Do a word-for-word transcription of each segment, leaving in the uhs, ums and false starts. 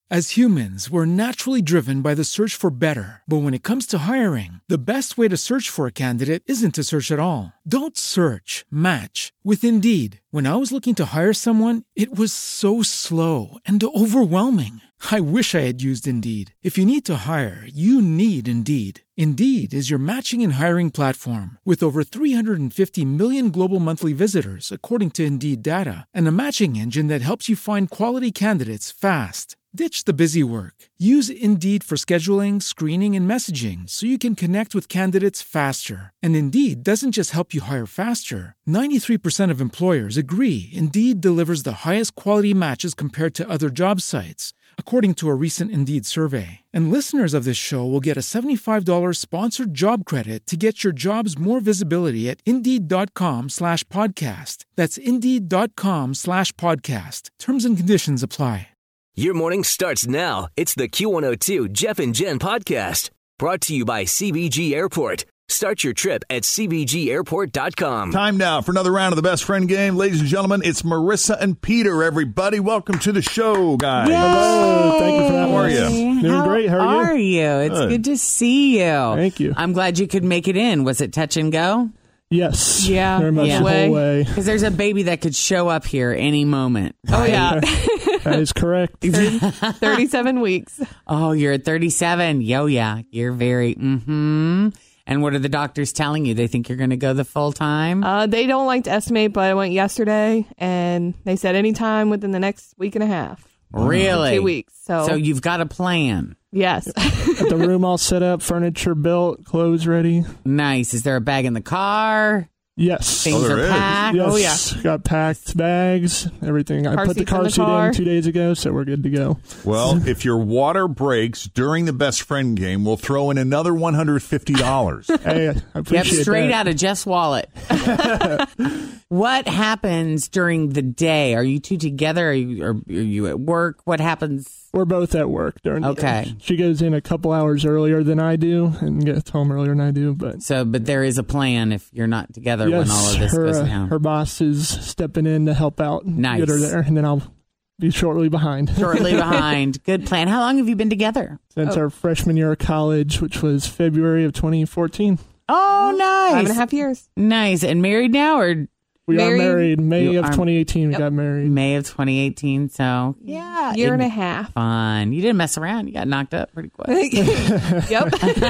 As humans, we're naturally driven by the search for better. But when it comes to hiring, the best way to search for a candidate isn't to search at all. Don't search, match with Indeed. When I was looking to hire someone, it was so slow and overwhelming. I wish I had used Indeed. If you need to hire, you need Indeed. Indeed is your matching and hiring platform with over three hundred fifty million global monthly visitors, according to Indeed data, and a matching engine that helps you find quality candidates fast. Ditch the busy work. Use Indeed for scheduling, screening, and messaging so you can connect with candidates faster. And Indeed doesn't just help you hire faster. ninety-three percent of employers agree Indeed delivers the highest quality matches compared to other job sites, according to a recent Indeed survey. And listeners of this show will get a seventy-five dollars sponsored job credit to get your jobs more visibility at Indeed.com slash podcast. That's Indeed.com slash podcast. Terms and conditions apply. Your morning starts now. It's the Q one oh two Jeff and Jen podcast. Brought to you by C B G Airport. Start your trip at C B G airport dot com. Time now for another round of the Best Friend Game. Ladies and gentlemen, it's Marissa and Peter, everybody. Welcome to the show, guys. Yay! Hello. Thank you for having How are us. you? Doing How great. How are you? are you? It's Good. good to see you. Thank you. I'm glad you could make it in. Was it touch and go? Yes. Yeah. Very much Yeah. the whole way. Because there's a baby that could show up here any moment. Oh, yeah. That is correct. thirty-seven weeks. Oh, you're at thirty-seven. Yo, yeah. You're very, mm-hmm. And what are the doctors telling you? They think you're going to go the full time? Uh, they don't like to estimate, but I went yesterday, and they said anytime within the next week and a half. Really? Two weeks. So, So you've got a plan. yes. Got the room all set up, furniture built, clothes ready. Nice. Is there a bag in the car? Yes. Things there are is. packed? Yes. Oh, yeah. Got packed bags, everything. I Car put the seats in car the seat car. in two days ago, so we're good to go. Well, if your water breaks during the Best Friend Game, we'll throw in another one hundred fifty dollars. Hey, I Yep, appreciate straight that. out of Jeff's wallet. What happens during the day? Are you two together? Are you, are, are you at work? What happens? We're both at work during the Okay. day. She goes in a couple hours earlier than I do and gets home earlier than I do. But So, but there is a plan if you're not together yes, when all of this her, goes uh, down. her boss is stepping in to help out and Nice. get her there, and then I'll be shortly behind. Shortly behind. Good plan. How long have you been together? Since our freshman year of college, which was February of twenty fourteen. Oh, nice. Five and a half years. Nice. And married now or We Married. are married May You of are- twenty eighteen. We Yep. got married. May of twenty eighteen? So, yeah. Year and a it- half. Fun. You didn't mess around. You got knocked up pretty quick. Yep.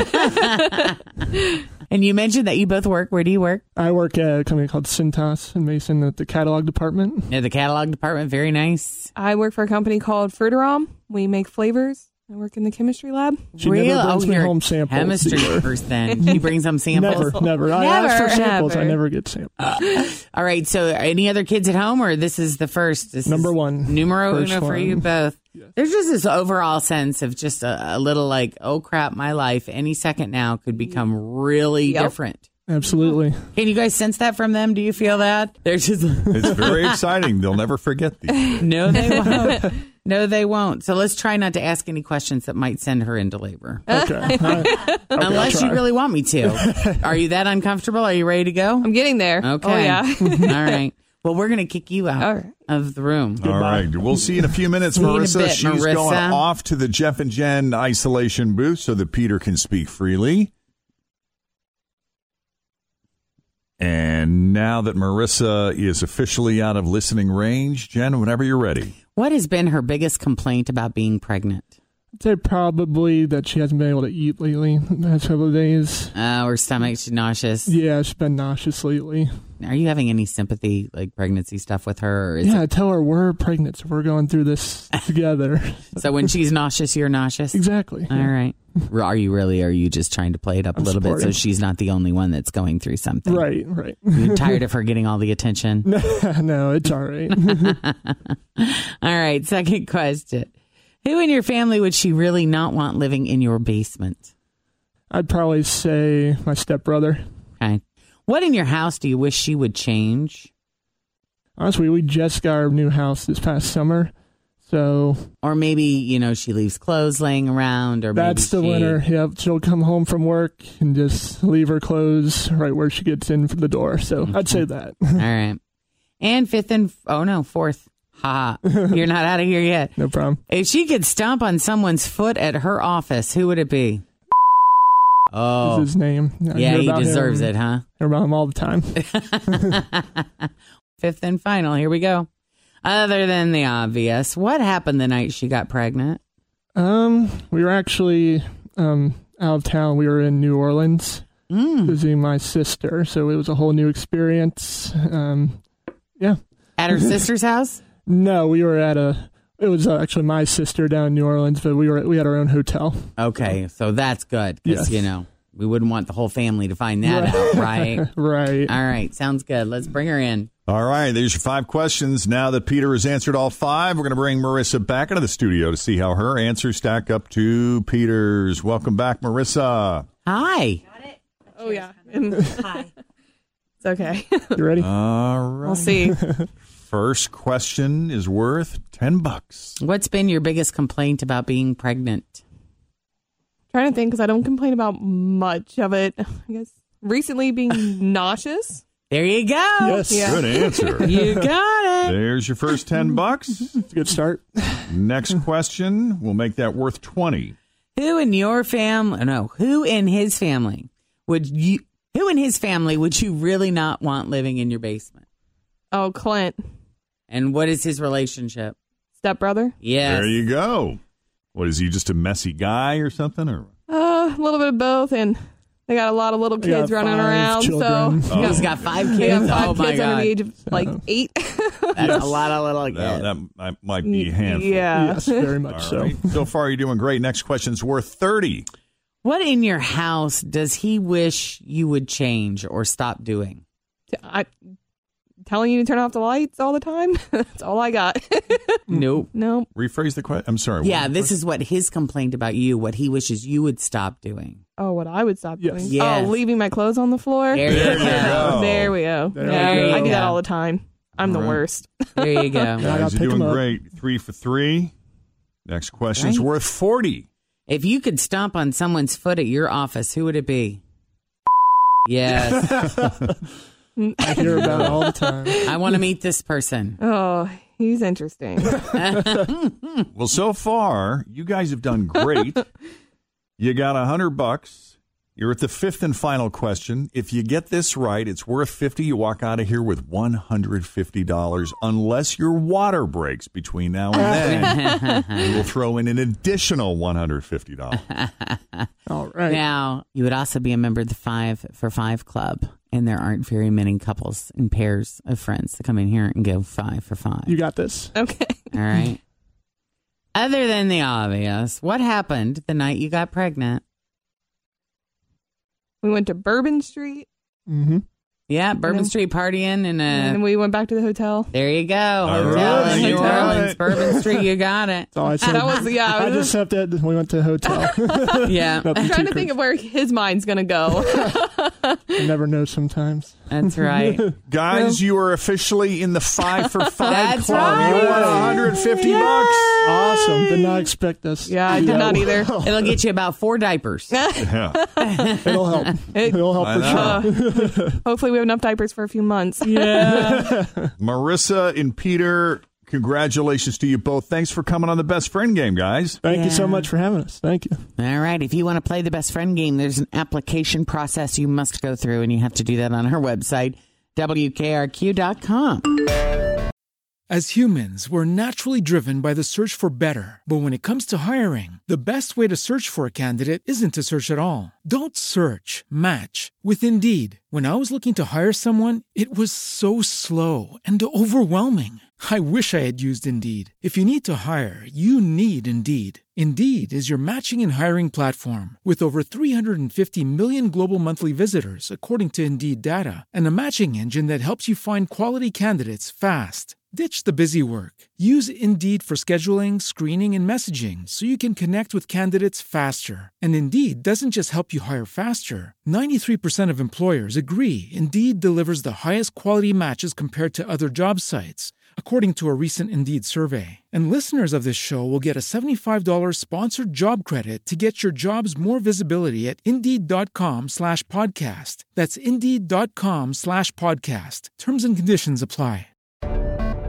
And you mentioned that you both work. Where do you work? I work at a company called Cintas in Mason at the catalog department. At the catalog department. Very nice. I work for a company called Fruiterom. We make flavors. I work in the chemistry lab. She Real? never brings oh, me you're home samples. chemistry either. person. She brings them samples. Never, never. I ask for Never, samples. I never. never get samples. All right. So, any other kids at home, or this is the first? This Number is one. numero First uno for one. you both. There's just this overall sense of just a, a little like, oh crap, my life any second now could become really Yep. different. Absolutely. Can you guys sense that from them? Do you feel that? They're just It's very exciting. They'll never forget these. no, they won't. No, they won't. So let's try not to ask any questions that might send her into labor, Okay. I- okay, I'll unless you try. really want me to. Are you that uncomfortable? Are you ready to go? I'm getting there. Okay. Oh, yeah. All right. Well, we're going to kick you out All right. of the room. All right. We'll see you in a few minutes, See you in a Marissa. bit, She's Marissa. going off to the Jeff and Jen isolation booth so that Peter can speak freely. And now that Marissa is officially out of listening range, Jen, whenever you're ready. What has been her biggest complaint about being pregnant? I'd say probably that she hasn't been able to eat lately the past couple of days. Uh, her stomach's nauseous. Yeah, she's been nauseous lately. Are you having any sympathy, like pregnancy stuff with her? Or is Yeah, it, tell her we're pregnant, so we're going through this together. so when she's nauseous, you're nauseous? Exactly. All right. Are you really, or are you just trying to play it up I'm a little bit so supporting. she's not the only one that's going through something? Right, right. You're tired of her getting all the attention? No, it's all right. All right. Second question. Who in your family would she really not want living in your basement? I'd probably say my stepbrother. Okay. What in your house do you wish she would change? Honestly, we just got our new house this past summer, so Or maybe, you know, she leaves clothes laying around, or that's the maybe she, winner. Yep, she'll come home from work and just leave her clothes right where she gets in from the door. So I'd say that. All right. And fifth and, oh no, fourth. Ha. You're not out of here yet. No problem. If she could stomp on someone's foot at her office, who would it be? Oh. Is his name. I Yeah, hear he about deserves him, it, huh? Hear about him all the time. Fifth and final. Here we go. Other than the obvious, what happened the night she got pregnant? Um, we were actually um out of town. We were in New Orleans Mm. visiting my sister, so it was a whole new experience. Um, yeah. At her sister's house? No, we were at a. It was uh, actually my sister down in New Orleans, but we were we had our own hotel. Okay, so that's good because, Yes. you know, we wouldn't want the whole family to find that out, right? Right. All right, sounds good. Let's bring her in. All right, there's your five questions. Now that Peter has answered all five, we're going to bring Marissa back into the studio to see how her answers stack up to Peter's. Welcome back, Marissa. Hi. Oh yeah. Hi. It's okay. You ready? All right. We'll see. First question is worth ten bucks. What's been your biggest complaint about being pregnant? Trying to think because I don't complain about much of it. I guess recently being nauseous. There you go. Yes. Yeah. Good answer. You got it. There's your first ten bucks. It's a good start. Next question, we'll make that worth twenty. Who in your family, no, who in his family would you, who in his family would you really not want living in your basement? Oh, Clint, And what is his relationship? stepbrother. Yes. There you go. What, is he just a messy guy or something? Or Uh, a little bit of both, and they got a lot of little They got kids running five around. children. So Oh. He's got five they kids. got five Oh my kids under God. the age of like eight. That's a lot of little kids. that, that might- might be a handful. Yeah. Yes, very much All so. right. So far, you're doing great. Next question's worth thirty. What in your house does he wish you would change or stop doing? I telling you to turn off the lights all the time. That's all I got. Nope. No. Rephrase the question. I'm sorry. Yeah, what- this is what his complaint about you, what he wishes you would stop doing. Oh, what I would stop Yes. doing? Yes. Oh, leaving my clothes on the floor. There you There you go. go. There we go. There yeah, we I do go. that all the time. I'm the All right. worst. There you go. Yeah, I Guys gotta are pick 'em doing up. great. Three for three. Next question's Right. worth forty. If you could stomp on someone's foot at your office, who would it be? Yes. I hear about it all the time. I want to meet this person. Oh, he's interesting. Well, so far, you guys have done great. You got a hundred bucks. You're at the fifth and final question. If you get this right, it's worth fifty. You walk out of here with one hundred fifty dollars, unless your water breaks between now and then. We will throw in an additional one hundred fifty dollars. All right. Now, you would also be a member of the Five for Five Club, and there aren't very many couples and pairs of friends that come in here and go five for five. You got this. Okay. All right. Other than the obvious, what happened the night you got pregnant? We went to Bourbon Street, Mm-hmm. Yeah, Bourbon Yeah. Street partying and and then uh we went back to the hotel. there you go. All Hotel right, in you New got Orleans, it. Bourbon Street, you got it. That's all I said. That was yeah. I I was just said that we went to a hotel. Yeah, Nothing I'm trying too to think crazy. of where his mind's gonna go. You never know sometimes. that's right. Guys, you are officially in the five for five That's club. right. You won one hundred fifty bucks. Awesome. Did not expect this. Yeah, I did not either. It'll get you about four diapers. Yeah. It'll help. It'll help I for know. sure. Hopefully, we have enough diapers for a few months. Marissa and Peter, congratulations to you both. Thanks for coming on the Best Friend Game, guys. Thank you so Yeah. much for having us. Thank you. All right. If you want to play the best friend game, there's an application process you must go through, and you have to do that on our website, W K R Q dot com. As humans, we're naturally driven by the search for better. But when it comes to hiring, the best way to search for a candidate isn't to search at all. Don't search, match with Indeed. When I was looking to hire someone, it was so slow and overwhelming. I wish I had used Indeed. If you need to hire, you need Indeed. Indeed is your matching and hiring platform with over three hundred fifty million global monthly visitors, according to Indeed data, and a matching engine that helps you find quality candidates fast. Ditch the busy work. Use Indeed for scheduling, screening, and messaging so you can connect with candidates faster. And Indeed doesn't just help you hire faster. ninety-three percent of employers agree Indeed delivers the highest quality matches compared to other job sites, according to a recent Indeed survey. And listeners of this show will get a seventy-five dollars sponsored job credit to get your jobs more visibility at Indeed.com slash podcast. That's Indeed.com slash podcast. Terms and conditions apply.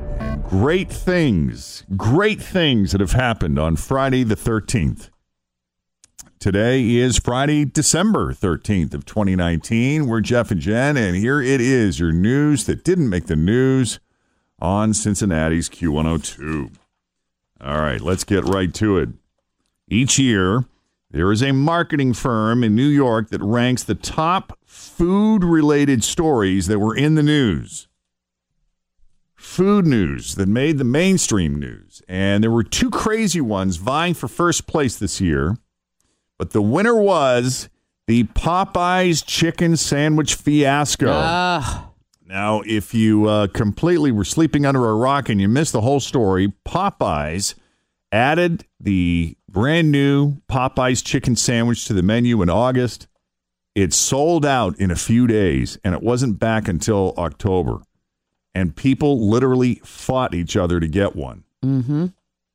great things, great things that have happened on Friday the thirteenth. Today is Friday, December thirteenth of twenty nineteen. We're Jeff and Jen, and here it is, your news that didn't make the news on Cincinnati's Q one oh two. All right, let's get right to it. Each year, there is a marketing firm in New York that ranks the top food-related stories that were in the news. Food news that made the mainstream news. And there were two crazy ones vying for first place this year. But the winner was the Popeyes chicken sandwich fiasco. Uh. Now, if you uh, completely were sleeping under a rock and you missed the whole story, Popeyes added the brand new Popeyes chicken sandwich to the menu in August. It sold out in a few days, and it wasn't back until October. And people literally fought each other to get one. Mm-hmm.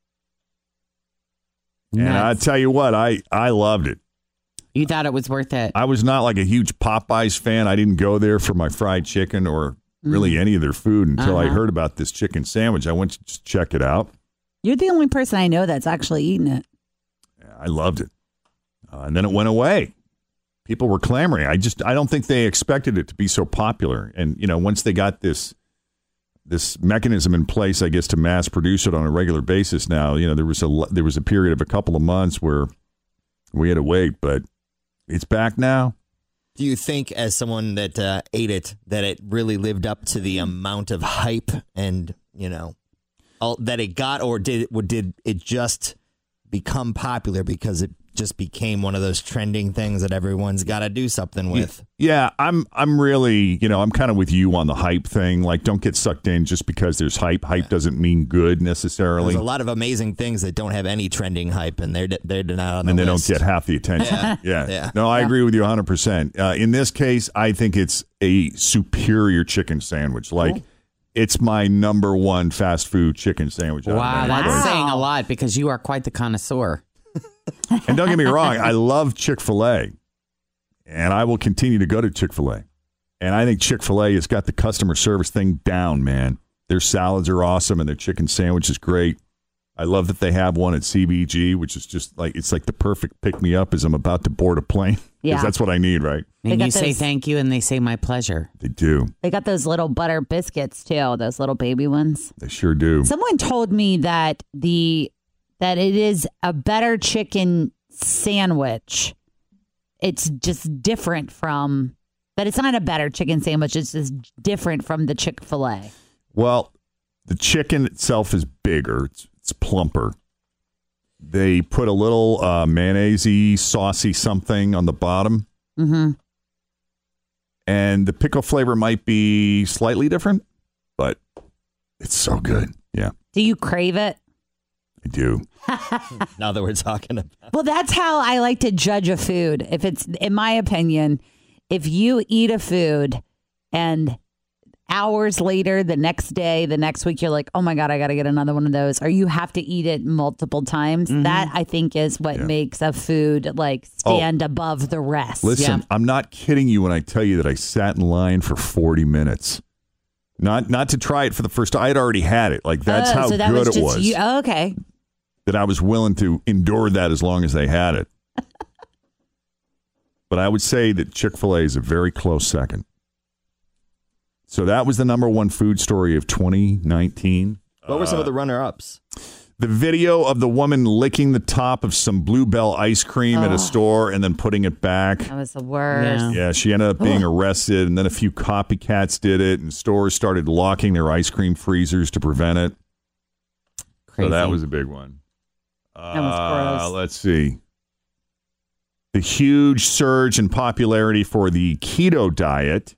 And I tell you what, I, I loved it. You thought it was worth it. I was not like a huge Popeyes fan. I didn't go there for my fried chicken or really any of their food until Uh-huh. I heard about this chicken sandwich. I went to just check it out. You're the only person I know that's actually eaten it. I loved it. Uh, and then it went away. People were clamoring. I just, I don't think they expected it to be so popular. And, you know, once they got this this mechanism in place, I guess, to mass produce it on a regular basis now, you know, there was a, there was a period of a couple of months where we had to wait, but it's back now. Do you think, as someone that uh, ate it, that it really lived up to the amount of hype and, you know, all, that it got, or did it, did it just become popular because it just became one of those trending things that everyone's got to do something with? Yeah, I'm I'm really, you know, I'm kind of with you on the hype thing. Like, don't get sucked in just because there's hype. Hype doesn't mean good necessarily. There's a lot of amazing things that don't have any trending hype, and they're they're not on the and they list. don't get half the attention. Yeah. yeah. Yeah. No, I Yeah. agree with you one hundred percent. Uh, in this case, I think it's a superior chicken sandwich. Like, Cool. it's my number one fast food chicken sandwich. out of Wow, any that's place. saying a lot because you are quite the connoisseur. And don't get me wrong, I love Chick-fil-A, and I will continue to go to Chick-fil-A. And I think Chick-fil-A has got the customer service thing down, man. Their salads are awesome, and their chicken sandwich is great. I love that they have one at C B G, which is just like, it's like the perfect pick-me-up as I'm about to board a plane. Because Yeah. that's what I need, right? They And got you say those- thank you, and they say my pleasure. They do. They got those little butter biscuits too, those little baby ones. They sure do. Someone told me that the that it is a better chicken sandwich. It's just different from that. It's not a better chicken sandwich. It's just different from the Chick-fil-A. Well, the chicken itself is bigger. It's, it's plumper. They put a little uh, mayonnaise-y, saucy something on the bottom. Mm-hmm. And the pickle flavor might be slightly different, but it's so good. Yeah, Do you crave it? I do. Now that we're talking about Well, that's how I like to judge a food. If it's, in my opinion, if you eat a food and hours later, the next day, the next week, you're like, oh my God, I got to get another one of those, or you have to eat it multiple times. That, I think, is what Yeah. makes a food like stand above the rest. Listen, Yeah. I'm not kidding you when I tell you that I sat in line for forty minutes. Not not to try it for the first time. I had already had it. Like, that's Oh, how so that good was it just was. You, oh, okay. That I was willing to endure that as long as they had it. But I would say that Chick-fil-A is a very close second. So that was the number one food story of twenty nineteen. what were some of the runner-ups? The video of the woman licking the top of some Bluebell ice cream at a store and then putting it back. That was the worst. Yeah. Yeah, she ended up being arrested, and then a few copycats did it, and stores started locking their ice cream freezers to prevent it. Crazy. So that was a big one. That was Uh, gross. let's see. The huge surge in popularity for the keto diet.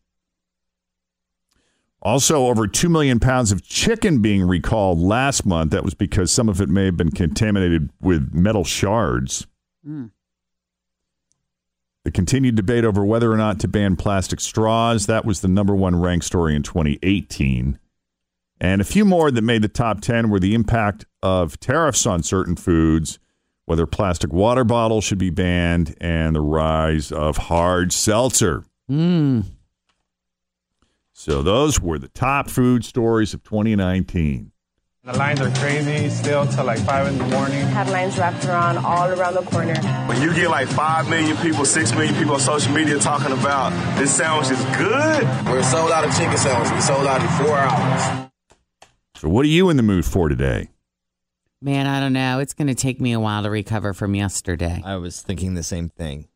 Also, over two million pounds of chicken being recalled last month. That was because some of it may have been contaminated with metal shards. Mm. The continued debate over whether or not to ban plastic straws. That was the number one ranked story in twenty eighteen. And a few more that made the top ten were the impact of tariffs on certain foods, whether plastic water bottles should be banned, and the rise of hard seltzer. Mm. So those were the top food stories of twenty nineteen. The lines are crazy still till like five in the morning. Headlines wrapped around all around the corner. When you get like five million people, six million people on social media talking about this sandwich is good. We're sold out of chicken sandwich. We sold out in four hours. So what are you in the mood for today? Man, I don't know. It's going to take me a while to recover from yesterday. I was thinking the same thing.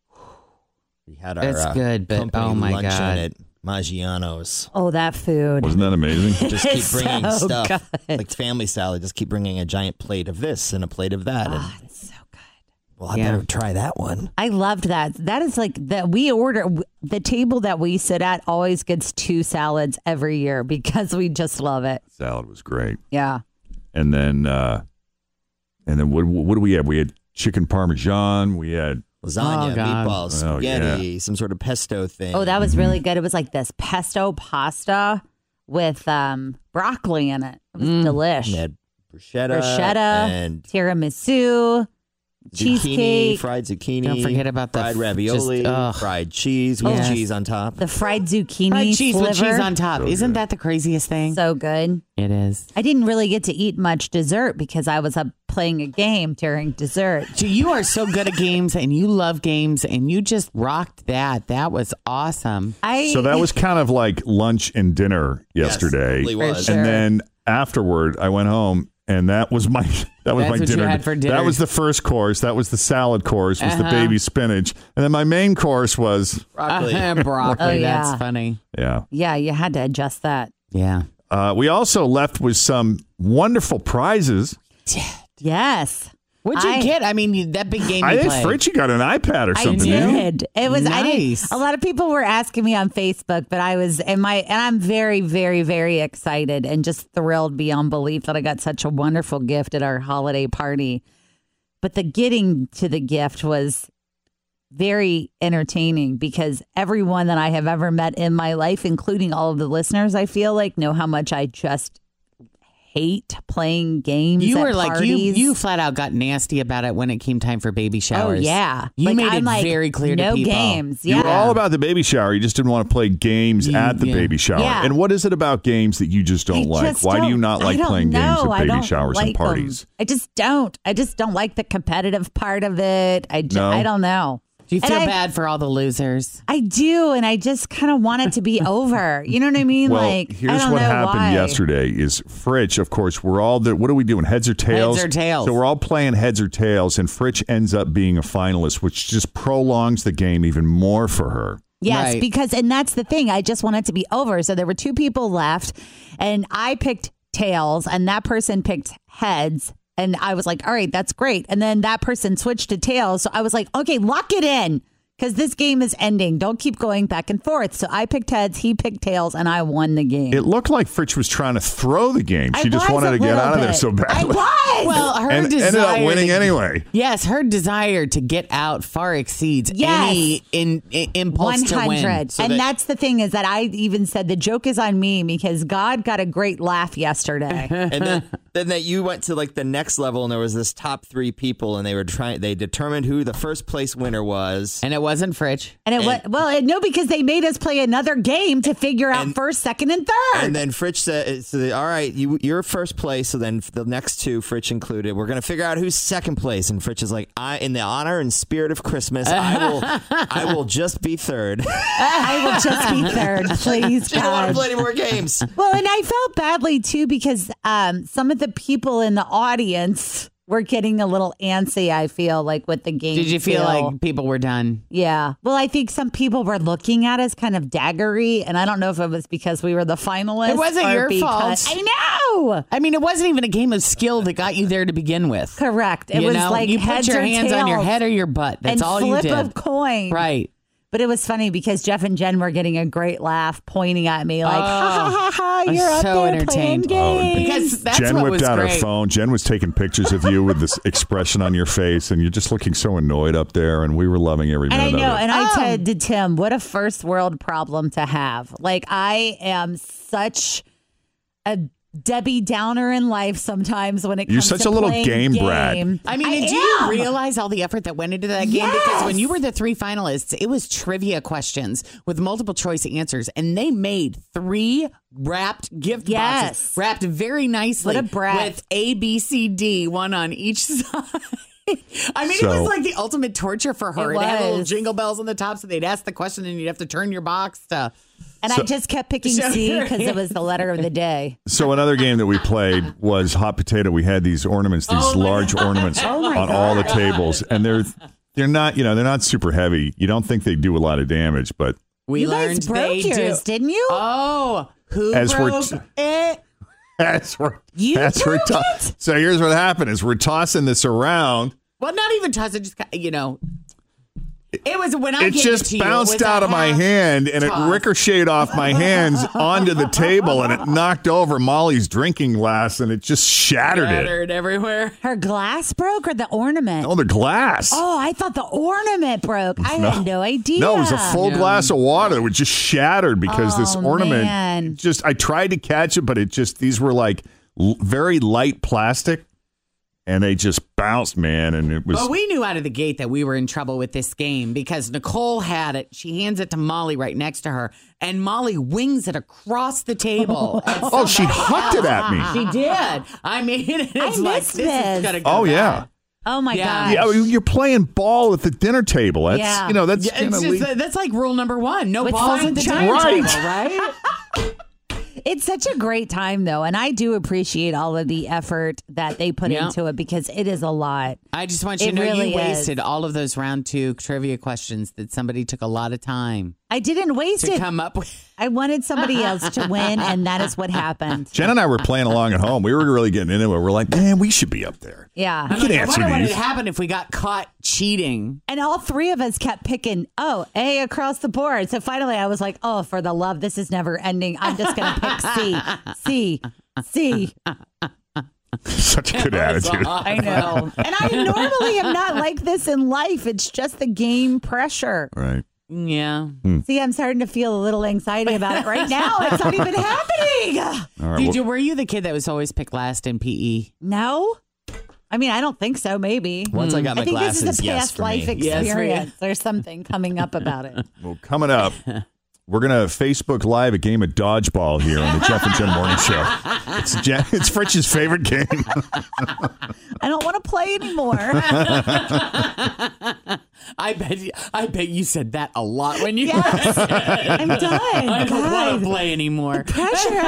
We had our That's uh, good, but company oh my luncheon God. at Maggiano's. Oh, that food. Wasn't that amazing? Just keep bringing so stuff. good. Like family salad. Just keep bringing a giant plate of this and a plate of that. And, Oh, it's so good. well, I Yeah. better try that one. I loved that. That is like that we order the table that we sit at always gets two salads every year because we just love it. Salad was great. Yeah. And then, uh, and then what, what do we have? We had chicken parmesan. We had Lasagna, Oh, God. meatballs, Oh, spaghetti, yeah. some sort of pesto thing. Oh, that was really good. It was like this pesto pasta with um, broccoli in it. It was And delish. they had bruschetta, Bruschetta, and tiramisu, zucchini, cheesecake, fried zucchini. Don't forget about the fried f- ravioli, just, ugh. fried cheese with Yes. cheese on top. the fried zucchini Fried cheese sliver. with cheese on top. So Isn't good. that the craziest thing? So good. It is. I didn't really get to eat much dessert because I was up playing a game during dessert. So you are so good at games and you love games and you just rocked that. That was awesome. I So that was kind of like lunch and dinner yesterday. Yes, it really was. For sure. And then afterward, I went home, and that was my that was That's my what you dinner. had for dinner. That was the first course. That was the salad course. Was the Uh-huh. baby spinach, and then my main course was Broccoli. Broccoli. Oh, yeah. That's funny. yeah. yeah, you had to adjust that. Yeah. Uh, we also left with some wonderful prizes. Yes. What'd you I- get? I mean, you- that big game I you think played. Fritchie got an iPad or I something. didn't he? did. It was I didn't, Nice. a lot of people were asking me on Facebook, but I was and my and I'm very, very, very excited and just thrilled beyond belief that I got such a wonderful gift at our holiday party. But the getting to the gift was very entertaining because everyone that I have ever met in my life, including all of the listeners, I feel like know how much I just hate playing games. You at were like you. parties. You flat out got nasty about it when it came time for baby showers. Oh yeah, you like, made I'm it like, very clear no to people. games. You Yeah, were all about the baby shower. You just didn't want to play games You- at the yeah. baby shower. Yeah. And what is it about games that you just don't I like? just Why do you don't- not I like don't playing games know. at I baby don't showers like and parties? them. I just don't. I just don't like the competitive part of it. I just, No? I don't know. Do you And feel I- bad for all the losers? I do, and I just kind of want it to be over. You know what I mean? Well, like, I here's don't what know happened why. yesterday is Fritch, of course, we're all the, what are we doing? Heads or tails? Heads or tails. So we're all playing heads or tails, and Fritch ends up being a finalist, which just prolongs the game even more for her. Yes, Right. because and that's the thing. I just want it to be over. So there were two people left, and I picked tails, and that person picked heads. And I was like, all right, that's great. And then that person switched to tails. So I was like, okay, lock it in. Because this game is ending. Don't keep going back and forth. So I picked heads, he picked tails, and I won the game. It looked like Fritch was trying to throw the game. She I just was wanted a to get little out of there bit. so badly. I was. Well, her and desire ended up winning to- anyway. Yes, her desire to get out far exceeds Yes. any in, in, impulse one to win. hundred. So and that- that's the thing is that I even said the joke is on me because God got a great laugh yesterday. and then, then that you went to like the next level, and there was this top three people, and they were trying. They determined who the first place winner was. And it wasn't Fritch. And it was, well, it, no, because they made us play another game to figure out And- first, second, and third. And then Fritch said, so they, "All right, you you're first place." So then the next two, Fritch included, we're going to figure out who's second place. And Fritch is like, "I, in the honor and spirit of Christmas, I will, I will just be third. I will just be third, please, She don't want to God. play any more games." Well, and I felt badly too because um, some of the people in the audience were getting a little antsy. I feel like with the game. Did you feel feel. like people were done? Yeah. Well, I think some people were looking at us kind of daggery, and I don't know if it was because we were the finalists. It wasn't or your because- fault. I know. I mean, it wasn't even a game of skill that got you there to begin with. Correct. It you was know? like you put heads your or hands on your tails head or your butt. That's and all you flip did. a coin. Right. But it was funny because Jeff and Jen were getting a great laugh, pointing at me like, Oh, "Ha ha ha ha! I was You're up so there entertained. playing Oh, games." Because that's Jen what whipped was out great. her phone. Jen was taking pictures of you with this expression on your face, and you're just looking so annoyed up there, and we were loving every And I minute know, of it. and I Oh. said to Tim, "What a first world problem to have." Like I am such a Debbie Downer in life sometimes when it comes You're such to a little playing game brat. game. I mean, I and do you am. realize all the effort that went into that game? Yes. Because when you were the three finalists, it was trivia questions with multiple choice answers, and they made three wrapped gift Yes. boxes, wrapped very nicely What a brat. with A, B, C, D, one on each side. I mean, So- it was like the ultimate torture for her. It It had little was. jingle bells on the top, so they'd ask the question, and you'd have to turn your box to. And So- I just kept picking So- C because it was the letter of the day. So another game that we played was hot potato. We had these ornaments, these Oh, my large ornaments Oh, my on all the gosh. tables, and they're they're not, you know, they're not super heavy. You don't think they do a lot of damage, but We You learned guys broke they yours, do. didn't you? Oh, who As we're broke t- it? as we're, You as we're broke to- it? so here's what happened: is we're tossing this around. Well, not even toss it. Just you know, it was when I It gave just it to you, bounced it was out a of my half hand and it toss. ricocheted off my hands onto the table and it knocked over Molly's drinking glass and it just shattered it. Scattered everywhere. Her glass broke or the ornament? Oh, the glass. Oh, I thought the ornament broke. I had no idea. No, it was a full Yeah. glass of water that was just shattered because this Oh, ornament man. just, I tried to catch it, but it just, these were like l- very light plastic and they just bounced, man. And it was, But we knew out of the gate that we were in trouble with this game because Nicole had it. She hands it to Molly right next to her, and Molly wings it across the table. at oh, she somebody hucked it else. at me. She did. I mean, it's I like missed this, this. is gonna go Oh, bad. yeah. Oh my Yeah. gosh. Yeah, you're playing ball at the dinner table. That's, Yeah. you know, that's, Yeah, you it's know, just, we- that's like rule number one. No With balls fine at the china. dinner Right. table, right? It's such a great time, though, and I do appreciate all of the effort that they put Yeah. into it because it is a lot. I just want you It to know really you is. wasted all of those round two trivia questions that somebody took a lot of time I didn't waste to it. come up with. I wanted somebody else to win, and that is what happened. Jen and I were playing along at home. We were really getting into it. We're like, man, we should be up there. Yeah. We can I answer wonder what would these. happen if we got caught cheating. And all three of us kept picking, oh, A across the board. So finally I was like, oh, for the love, this is never ending. I'm just going to pick C, C, C. Such a good attitude. I know. And I normally am not like this in life. It's just the game pressure. Right. Yeah. See, I'm starting to feel a little anxiety about it right now. It's not even happening. All right. Did well- you? Were you the kid that was always picked last in P E? No. I mean, I don't think so, maybe. Once I got my I think glasses, this is a yes, past for life me. Yes, for you. experience. There's something coming up about it. Well, coming up, we're going to Facebook Live a game of dodgeball here on the Jeff and Jen Morning Show. It's Jen, it's Fritch's favorite game. I don't want to play anymore. I bet. You, I bet you said that a lot when you. Yes. I'm done. I don't want God. to play anymore. Pressure. I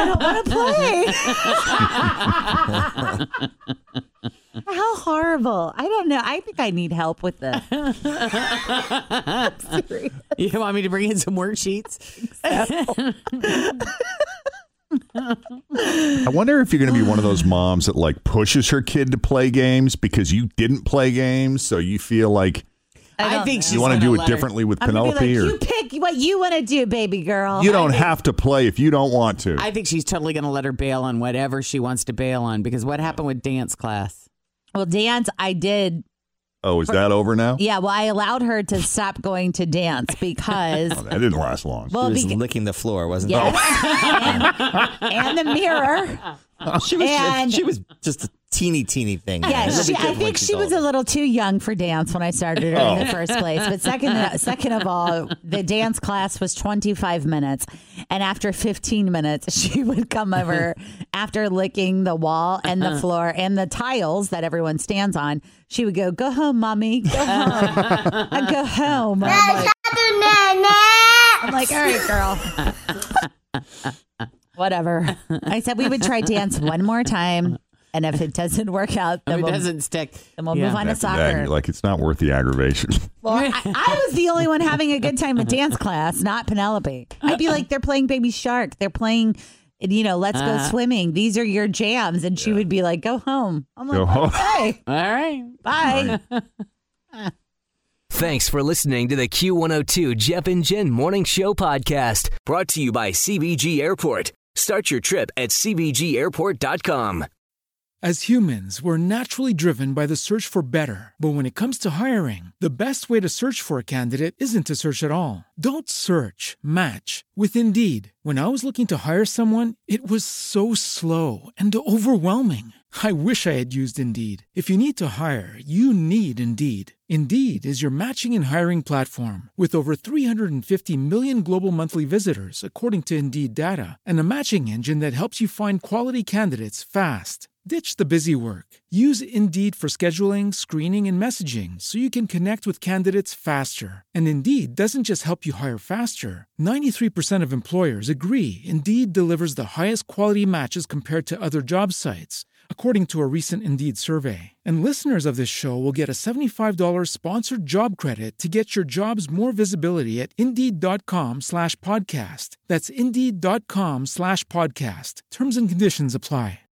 don't want to play. How horrible. I don't know. I think I need help with this. You want me to bring in some worksheets? I wonder if you're going to be one of those moms that like pushes her kid to play games because you didn't play games, so you feel like I, think she's you want to gonna do let it her- differently with I'm gonna Penelope, be like, or you pick what you want to do, baby girl. you don't have to play if you don't want to. I think she's totally going to let her bail on whatever she wants to bail on because what happened with dance class? Well, dance, I did. Oh, is that over now? Yeah, well, I allowed her to stop going to dance because. Oh, that didn't last long. Well, She was beca- licking the floor, wasn't yes, and, and the mirror. it? She was, And- she was just a teeny, teeny thing. Yeah, It'll she, be I good when think she's she was a older. little too young for dance when I started her in the first place. But second, second of all, the dance class was twenty-five minutes, and after fifteen minutes, she would come over after licking the wall and the floor and the tiles that everyone stands on. She would go, "Go home, mommy. Go home. I go home." I'm like, I'm like, "All right, girl." Whatever. I said we would try dance one more time. And if it doesn't work out, then If it we'll, doesn't stick, then we'll yeah. move on to After that, soccer. you're like, it's not worth the aggravation. Well, I, I was the only one having a good time at dance class, not Penelope. I'd be like, they're playing Baby Shark. They're playing, you know, Let's Go Uh-huh. Swimming. These are your jams. And she would be like, go home. I'm like, Go home. okay, All right. bye. Thanks for listening to the Q one oh two Jeff and Jen Morning Show podcast, brought to you by C B G Airport. Start your trip at C B G airport dot com. As humans, we're naturally driven by the search for better. But when it comes to hiring, the best way to search for a candidate isn't to search at all. Don't search, match with Indeed. When I was looking to hire someone, it was so slow and overwhelming. I wish I had used Indeed. If you need to hire, you need Indeed. Indeed is your matching and hiring platform with over three hundred fifty million global monthly visitors, according to Indeed data, and a matching engine that helps you find quality candidates fast. Ditch the busy work. Use Indeed for scheduling, screening, and messaging so you can connect with candidates faster. And Indeed doesn't just help you hire faster. ninety-three percent of employers agree Indeed delivers the highest quality matches compared to other job sites, according to a recent Indeed survey. And listeners of this show will get a seventy-five dollars sponsored job credit to get your jobs more visibility at Indeed.com slash podcast. That's Indeed.com slash podcast. Terms and conditions apply.